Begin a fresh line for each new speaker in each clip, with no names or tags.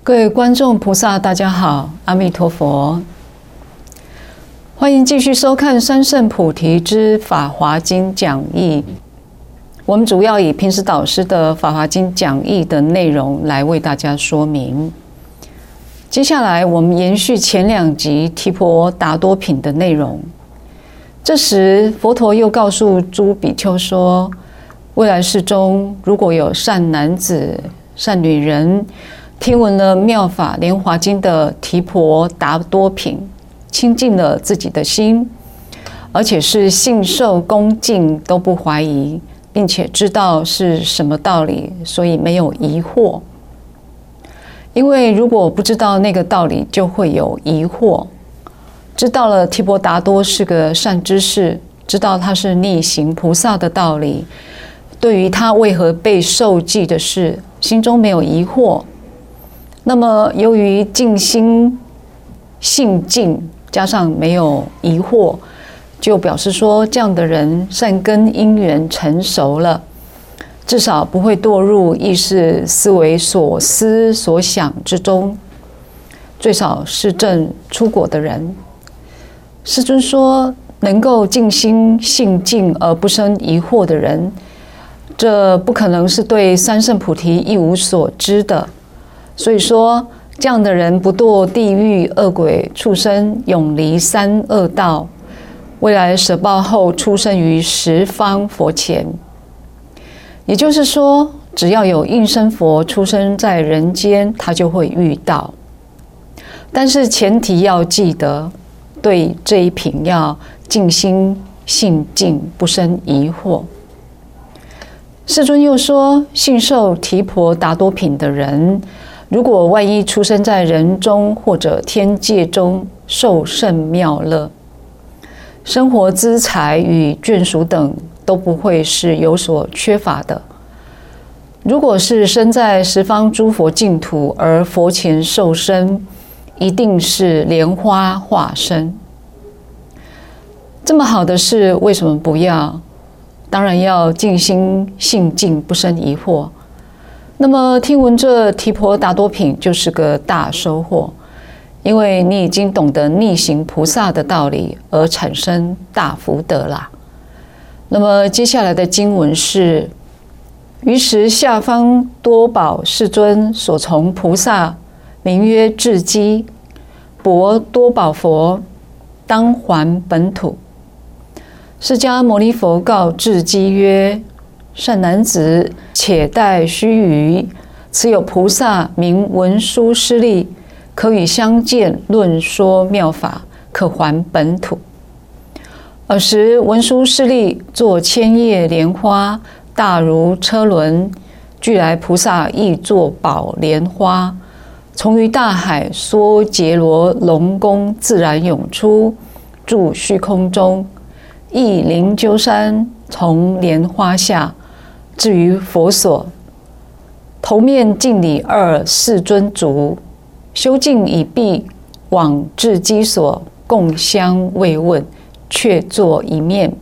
各位观众菩萨，大家好，阿弥陀佛，欢迎继续收看三圣菩提之法华经讲义。我们主要以平时导师的法华经讲义的内容来为大家说明。接下来我们延续前两集提婆达多品的内容。这时佛陀又告诉诸比丘说，未来世中如果有善男子、善女人听闻了妙法莲华经的提婆达多品，亲近了自己的心，而且是信受恭敬都不怀疑，并且知道是什么道理，所以没有疑惑。因为如果不知道那个道理，就会有疑惑。知道了提婆达多是个善知识，知道他是逆行菩萨的道理，对于他为何被受记的事，心中没有疑惑。那么由于静心信敬，加上没有疑惑，就表示说这样的人善根因缘成熟了，至少不会堕入意识思维所思所想之中，最少是证出果的人。世尊说，能够静心信敬而不生疑惑的人，这不可能是对三圣菩提一无所知的。所以说，这样的人不堕地狱、恶鬼、畜生，永离三恶道，未来舍报后出生于十方佛前。也就是说，只要有应身佛出生在人间，他就会遇到。但是前提要记得，对这一品要静心信敬，不生疑惑。世尊又说，信受提婆达多品的人，如果万一出生在人中或者天界中，受甚妙乐，生活资财与眷属等都不会是有所缺乏的。如果是生在十方诸佛净土而佛前受身，一定是莲花化身。这么好的事，为什么不要？当然要静心信敬，不生疑惑。那么听闻这提婆达多品就是个大收获，因为你已经懂得逆行菩萨的道理，而产生大福德啦。那么接下来的经文是：于时下方多宝世尊所从菩萨，名曰智积，薄多宝佛，当还本土。释迦牟尼佛告智积曰：善男子，且待须臾，此有菩萨名文殊师利，可与相见论说妙法，可还本土。尔时文殊师利作千叶莲花，大如车轮，俱来菩萨亦作宝莲花，从于大海梭羯罗龙宫自然涌出，住虚空中，亦灵鹫山从莲花下，至于佛所，头面敬礼二世尊足，修净已毕，往智积所共相慰问，却坐一面。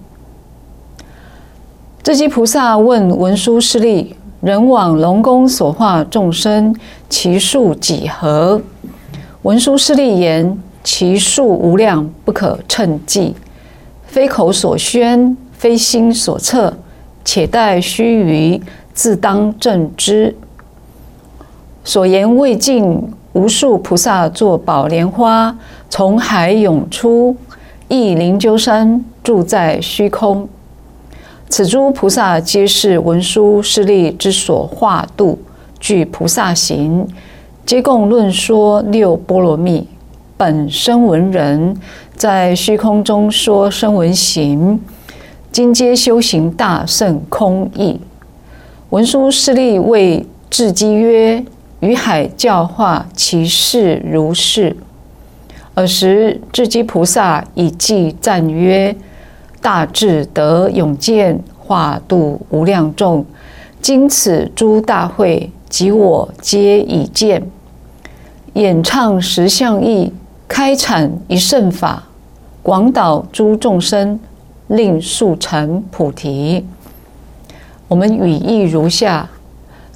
智积菩萨问文殊师利：人往龙宫所化众生，其数几何？文殊师利言：其数无量，不可称计，非口所宣，非心所测，且待须臾，自当正知。所言未尽，无数菩萨作宝莲花，从海涌出，亦灵鹫山住在虚空。此诸菩萨皆是文殊师利之所化度，具菩萨行，皆共论说六波罗蜜，本声闻人，在虚空中说声闻行，今皆修行大圣空义。文殊师利谓智积曰：于海教化，其事如是。尔时智积菩萨以偈赞曰：大智德永见，化度无量众，今此诸大会，及我皆已见。演唱十相义，开阐一乘法，广导诸众生，令速成菩提。我们语义如下：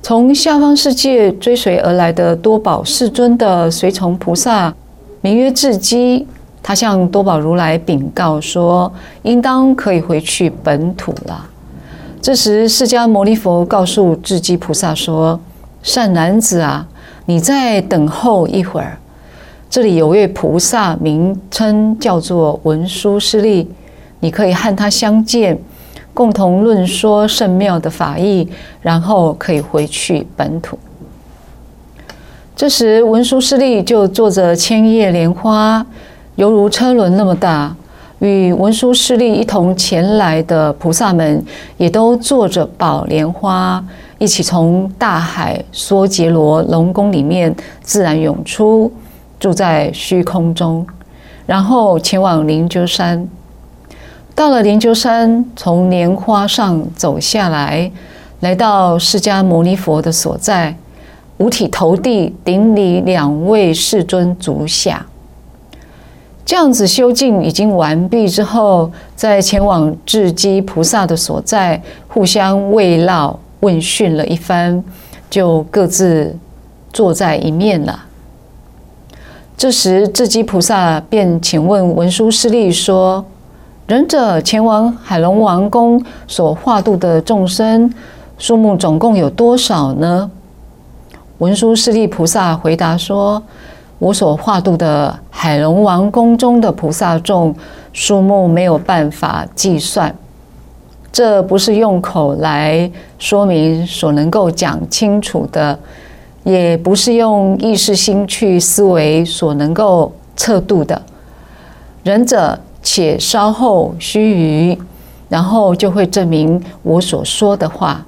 从下方世界追随而来的多宝世尊的随从菩萨，名曰智积，他向多宝如来禀告说，应当可以回去本土了。这时，释迦牟尼佛告诉智积菩萨说：“善男子啊，你再等候一会儿。这里有位菩萨，名称叫做文殊师利，你可以和他相见，共同论说甚妙的法义，然后可以回去本土。”这时，文殊师利就坐着千叶莲花，犹如车轮那么大。与文殊师利一同前来的菩萨们，也都坐着宝莲花，一起从大海梭杰罗龙宫里面自然涌出，住在虚空中，然后前往灵鹫山。到了灵鹫山，从莲花上走下来，来到释迦牟尼佛的所在，五体投地，顶礼两位世尊足下。这样子修净已经完毕之后，再前往智积菩萨的所在，互相慰劳问讯了一番，就各自坐在一面了。这时，智积菩萨便请问文殊师利说：“仁者前往海龙王宫所化度的众生数目总共有多少呢？”文殊师利菩萨回答说：“我所化度的海龙王宫中的菩萨众数目没有办法计算，这不是用口来说明所能够讲清楚的，也不是用意识心去思维所能够测度的。仁者且稍后须臾，然后就会证明我所说的话。”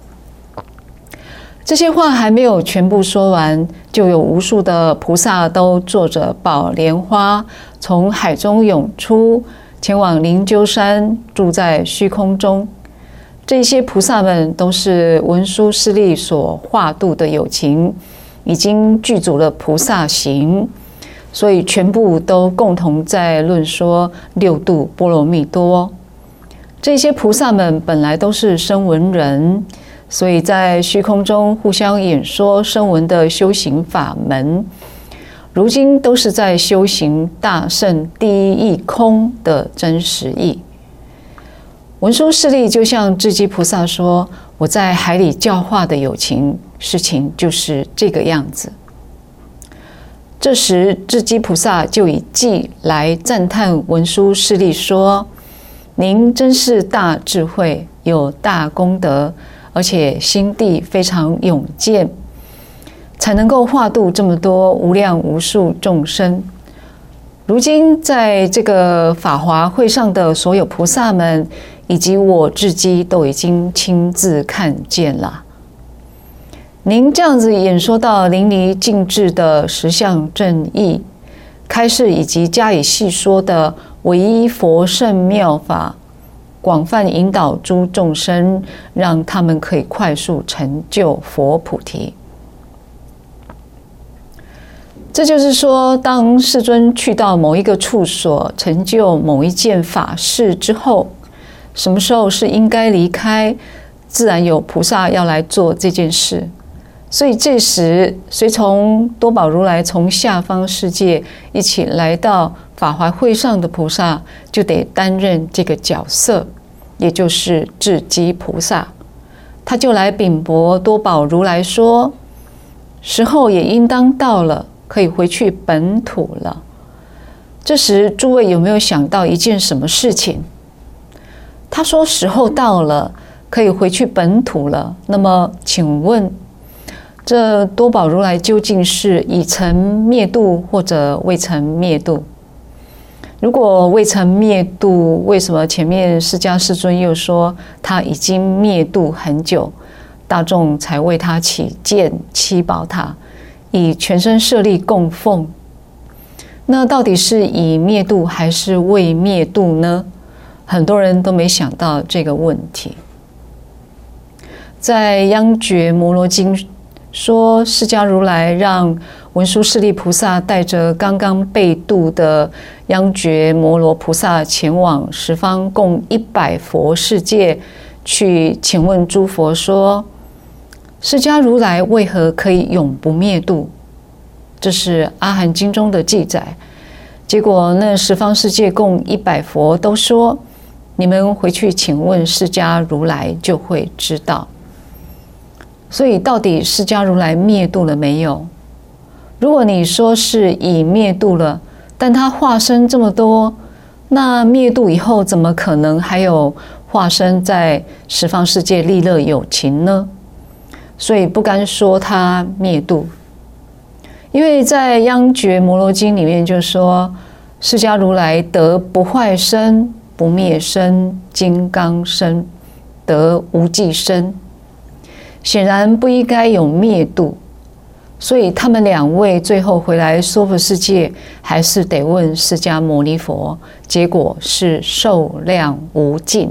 这些话还没有全部说完，就有无数的菩萨都坐着宝莲花从海中涌出，前往灵鹫山，住在虚空中。这些菩萨们都是文殊师利所化度的有情，已经具足了菩萨行，所以全部都共同在论说六度波罗蜜多。这些菩萨们本来都是声闻人，所以在虚空中互相演说声闻的修行法门，如今都是在修行大乘第一义空的真实义。文殊师利就向智积菩萨说：“我在海里教化的有情，事情就是这个样子。”这时，智积菩萨就以偈来赞叹文殊师利说：“您真是大智慧，有大功德，而且心地非常勇健，才能够化度这么多无量无数众生。如今在这个法华会上的所有菩萨们，以及我智积都已经亲自看见了。您这样子演说到淋漓尽致的实相正义，开示以及加以细说的唯一佛圣妙法，广泛引导诸众生，让他们可以快速成就佛菩提。”这就是说，当世尊去到某一个处所，成就某一件法事之后，什么时候是应该离开，自然有菩萨要来做这件事。所以这时，随从多宝如来从下方世界一起来到法华会上的菩萨，就得担任这个角色，也就是智积菩萨。他就来禀薄多宝如来说：“时候也应当到了，可以回去本土了。”这时，诸位有没有想到一件什么事情？他说：“时候到了，可以回去本土了。”那么，请问，这多宝如来究竟是已曾灭度或者未曾灭度？如果未曾灭度，为什么前面释迦世尊又说他已经灭度很久，大众才为他起见七宝塔，以全身舍利供奉？那到底是已灭度还是未灭度呢？很多人都没想到这个问题。在央觉摩罗经说，释迦如来让文殊师利菩萨带着刚刚被度的央觉摩罗菩萨前往十方共100佛世界，去请问诸佛说： 释迦如来为何可以永不灭度？这是阿含经中的记载。结果那十方世界共100佛都说，你们回去请问释迦如来就会知道。所以到底释迦如来灭度了没有？如果你说是已灭度了，但他化身这么多，那灭度以后怎么可能还有化身在十方世界利乐有情呢？所以不敢说他灭度。因为在央觉摩罗经里面就说，释迦如来得不坏身、不灭身、金刚身，得无记身，显然不应该有灭度。所以他们2位最后回来娑婆世界，还是得问释迦牟尼佛，结果是寿量无尽。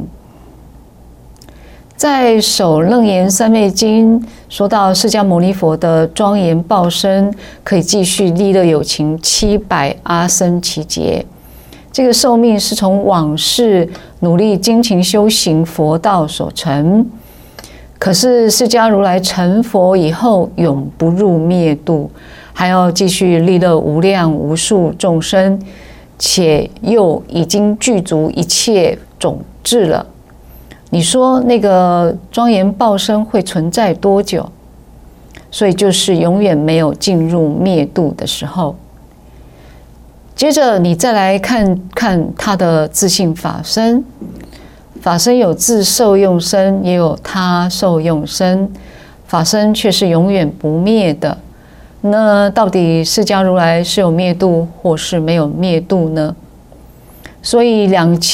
在《首楞严三昧经》说到释迦牟尼佛的庄严报身，可以继续利乐有情700阿僧祇劫。这个寿命是从往世努力精勤修行佛道所成。可是释迦如来成佛以后，永不入灭度，还要继续利乐无量无数众生，且又已经具足一切种智了。你说那个庄严报身会存在多久？所以就是永远没有进入灭度的时候。接着你再来看看他的自性法身，法身有自受用身，也有他受用身，法身却是永远不灭的。那到底释迦如来是有灭度或是没有灭度呢？所以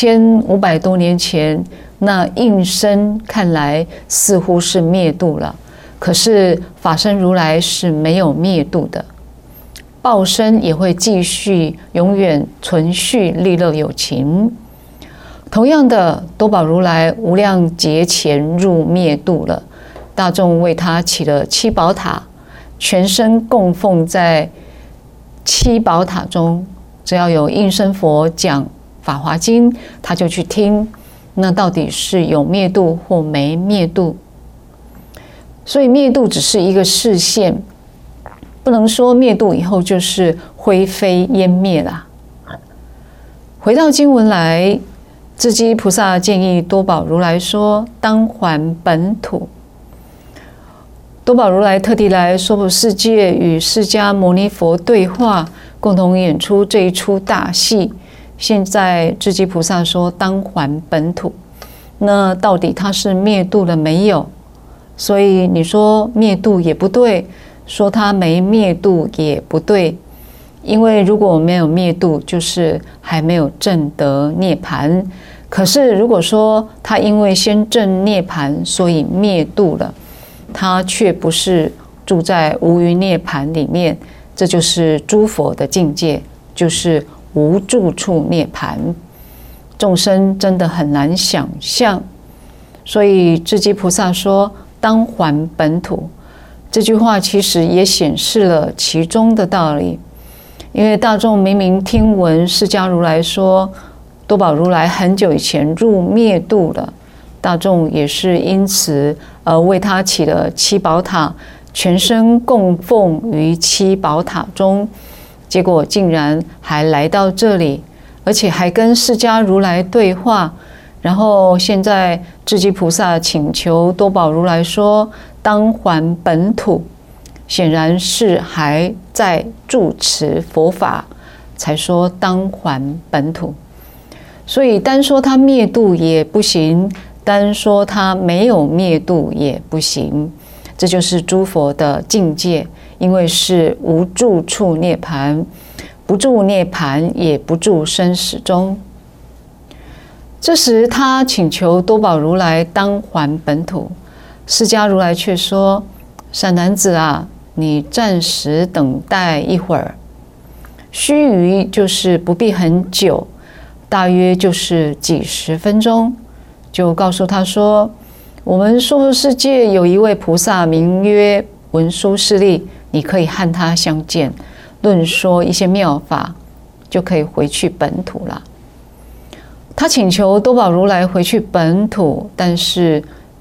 2500多年前那应身看来似乎是灭度了，可是法身如来是没有灭度的，报身也会继续永远存续利乐有情。同样的，多宝如来无量劫前入灭度了，大众为他起了七宝塔，全身供奉在七宝塔中，只要有应身佛讲法华经，他就去听。那到底是有灭度或没灭度？所以灭度只是一个示现，不能说灭度以后就是灰飞烟灭啦。回到经文来，智积菩萨建议多宝如来说：“当还本土。”多宝如来特地来娑婆世界与释迦牟尼佛对话，共同演出这一出大戏。现在智积菩萨说当还本土，那到底他是灭度了没有？所以你说灭度也不对，说他没灭度也不对，因为如果没有灭度，就是还没有证得涅槃。可是如果说他因为先证涅槃，所以灭度了，他却不是住在无余涅槃里面，这就是诸佛的境界，就是无住处涅槃，众生真的很难想象。所以智积菩萨说当还本土，这句话其实也显示了其中的道理。因为大众明明听闻释迦如来说多宝如来很久以前入灭度了，大众也是因此而为他起了七宝塔，全身供奉于七宝塔中，结果竟然还来到这里，而且还跟释迦如来对话。然后现在智积菩萨请求多宝如来说当还本土，显然是还在住持佛法，才说当还本土。所以单说他灭度也不行，单说他没有灭度也不行，这就是诸佛的境界。因为是无住处涅槃，不住涅槃也不住生死中。这时他请求多宝如来当还本土，释迦如来却说：“善男子啊，你暂时等待一会儿。”须臾就是不必很久，大约就是几十分钟，就告诉他说：“我们娑婆世界有一位菩萨，名曰文殊师利，你可以和他相见，论说一些妙法，就可以回去本土了。”他请求多宝如来回去本土，但是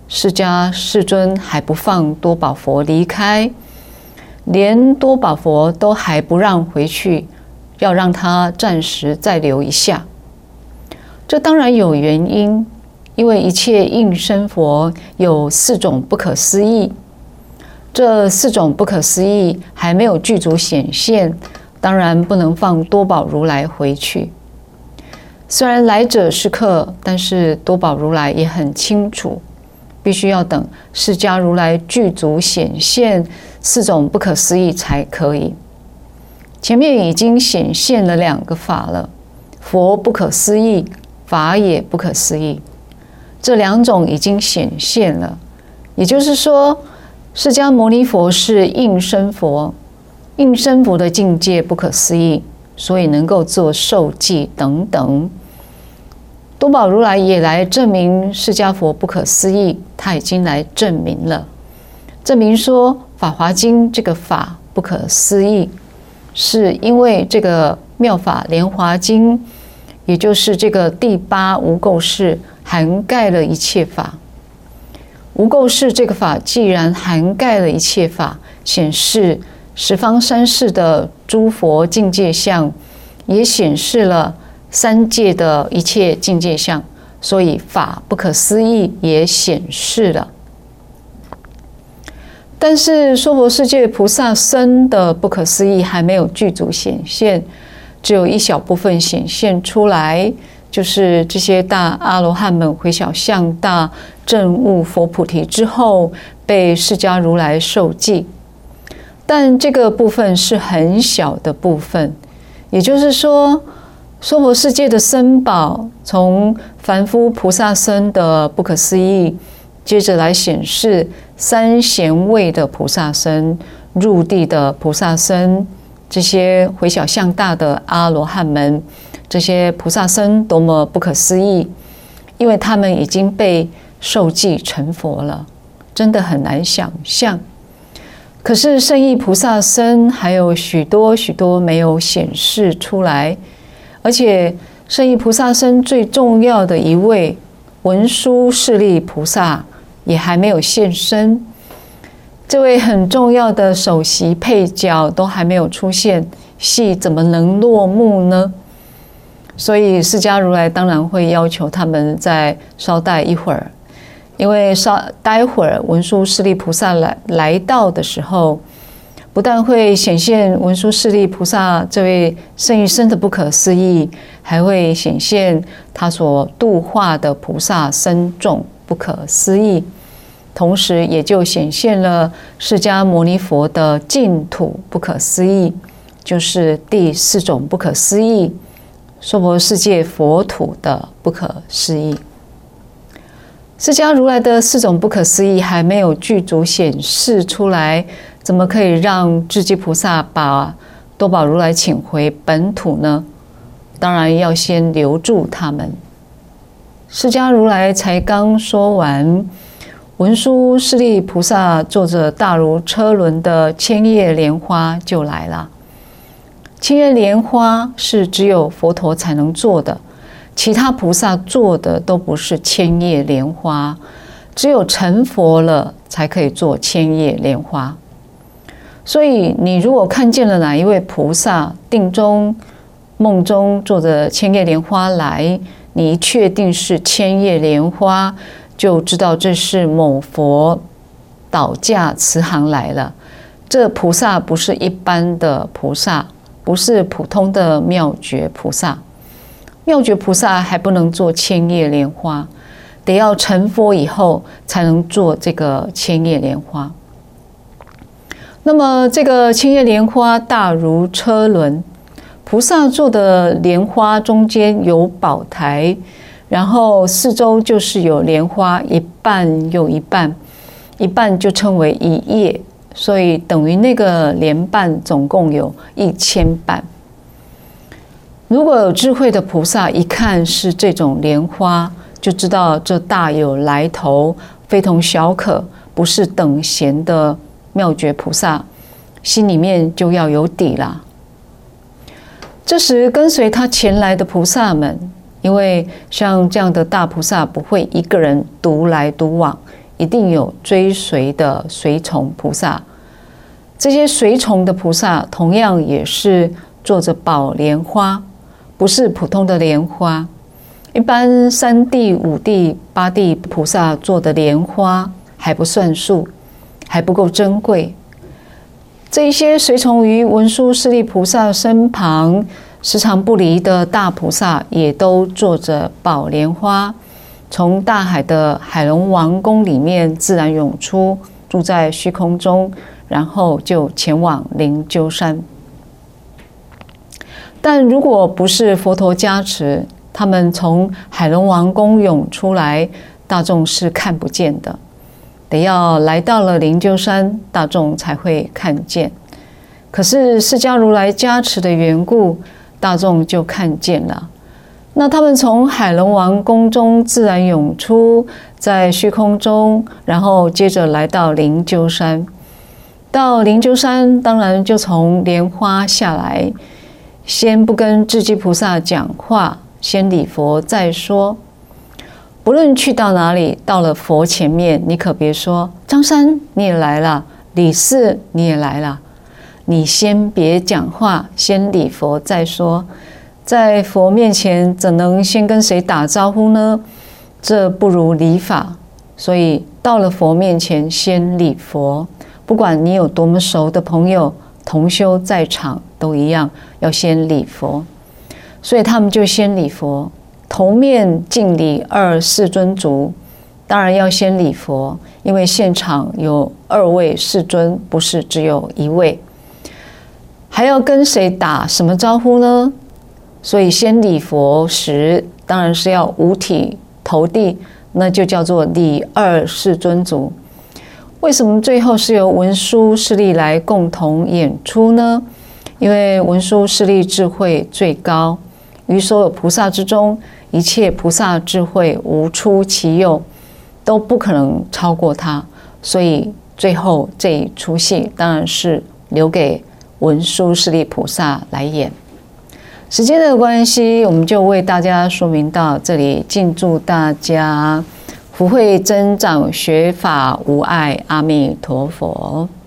释迦世尊还不放多宝佛离开，连多宝佛都还不让回去，要让他暂时再留一下。这当然有原因，因为一切应身佛有4种不可思议，这4种不可思议还没有具足显现，当然不能放多宝如来回去。虽然来者是客，但是多宝如来也很清楚，必须要等释迦如来具足显现4种不可思议才可以。前面已经显现了2个法了，佛不可思议，法也不可思议，这2种已经显现了。也就是说，释迦牟尼佛是应身佛，应身佛的境界不可思议，所以能够做受记等等。多宝如来也来证明释迦佛不可思议，他已经来证明了，证明说《法华经》这个法不可思议，是因为这个妙法莲华经，也就是这个第8无垢事涵盖了一切法。无垢事这个法既然涵盖了一切法，显示十方三世的诸佛境界相，也显示了3界的一切境界相，所以法不可思议也显示了。但是娑婆世界菩萨身的不可思议还没有具足显现，只有一小部分显现出来，就是这些大阿罗汉们回小向大证悟佛菩提之后，被释迦如来受记。但这个部分是很小的部分，也就是说，娑婆世界的僧宝，从凡夫菩萨身的不可思议，接着来显示3贤位的菩萨身、入地的菩萨身，这些回小向大的阿罗汉们，这些菩萨身多么不可思议，因为他们已经被受记成佛了，真的很难想象。可是圣意菩萨身还有许多许多没有显示出来，而且圣意菩萨身最重要的一位文殊势利菩萨也还没有现身，这位很重要的首席配角都还没有出现，戏怎么能落幕呢？所以释迦如来当然会要求他们再稍待一会儿，因为待会儿文殊势利菩萨来到的时候，不但会显现文殊势利菩萨这位圣意身的不可思议，还会显现他所度化的菩萨身众不可思议，同时也就显现了释迦牟尼佛的净土不可思议，就是第4种不可思议，娑婆世界佛土的不可思议。释迦如来的4种不可思议还没有具足显示出来，怎么可以让智积菩萨把多宝如来请回本土呢？当然要先留住他们。释迦如来才刚说完，文殊势利菩萨坐着大如车轮的千叶莲花就来了。千叶莲花是只有佛陀才能做的，其他菩萨做的都不是千叶莲花，只有成佛了才可以做千叶莲花。所以你如果看见了哪一位菩萨定中梦中坐着千叶莲花来，你一确定是千叶莲花，就知道这是某佛倒驾慈航来了。这菩萨不是一般的菩萨，不是普通的妙觉菩萨。妙觉菩萨还不能做千叶莲花，得要成佛以后才能做这个千叶莲花。那么这个千叶莲花大如车轮，菩萨做的莲花中间有宝台，然后四周就是有莲花一半又一半，一半就称为一叶，所以等于那个莲瓣总共有1000瓣。如果有智慧的菩萨一看是这种莲花，就知道这大有来头，非同小可，不是等闲的妙觉菩萨，心里面就要有底啦。这时跟随他前来的菩萨们，因为像这样的大菩萨不会一个人独来独往， 一定有追随的随从菩萨。这些随从的菩萨同样也是坐着宝莲花，不是普通的莲花。一般3地、5地、8地菩萨坐的莲花还不算数，还不够珍贵。这些随从于文殊师利菩萨身旁时常不离的大菩萨，也都坐着宝莲花，从大海的海龙王宫里面自然涌出，住在虚空中，然后就前往灵鹫山。但如果不是佛陀加持，他们从海龙王宫涌出来，大众是看不见的。得要来到了灵鹫山，大众才会看见。可是释迦如来加持的缘故，大众就看见了。那他们从海龙王宫中自然涌出，在虚空中，然后接着来到灵鹫山。到灵鹫山，当然就从莲花下来，先不跟智积菩萨讲话，先礼佛再说。不论去到哪里，到了佛前面，你可别说张三你也来了，李四你也来了，你先别讲话，先礼佛再说。在佛面前怎能先跟谁打招呼呢？这不如礼法。所以到了佛面前先礼佛，不管你有多么熟的朋友，同修在场都一样，要先礼佛。所以他们就先礼佛，头面敬礼2世尊足，当然要先礼佛，因为现场有2位世尊，不是只有1位。还要跟谁打什么招呼呢？所以先礼佛时，当然是要五体投地，那就叫做礼2世尊足。为什么最后是由文殊师利来共同演出呢？因为文殊师利智慧最高，于所有菩萨之中，一切菩萨智慧无出其右，都不可能超过他。所以最后这一出戏当然是留给文殊师利菩萨来演。时间的关系，我们就为大家说明到这里，敬祝大家福慧增长，学法无碍。阿弥陀佛。